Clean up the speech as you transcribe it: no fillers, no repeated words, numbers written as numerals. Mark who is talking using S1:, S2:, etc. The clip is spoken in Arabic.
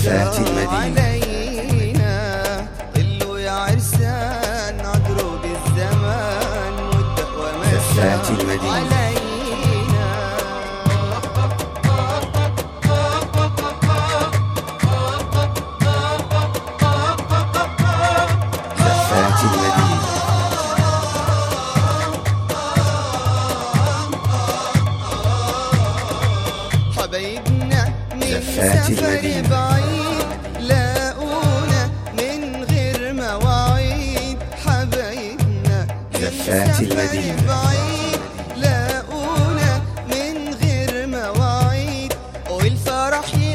S1: زفات المدينة
S2: علينا ظلوا يا عرسان عدروا بالزمان والدقوة
S1: زفات المدينة
S2: علينا
S1: زفات المدينة
S2: حبايبنا من
S1: زفات
S2: سفر
S1: المدينة
S2: بعيد لاقونا من غير مواعيد حبايبنا
S1: زفات
S2: من سفر
S1: المدينة
S2: بعيد لاقونا من غير مواعيد والفرح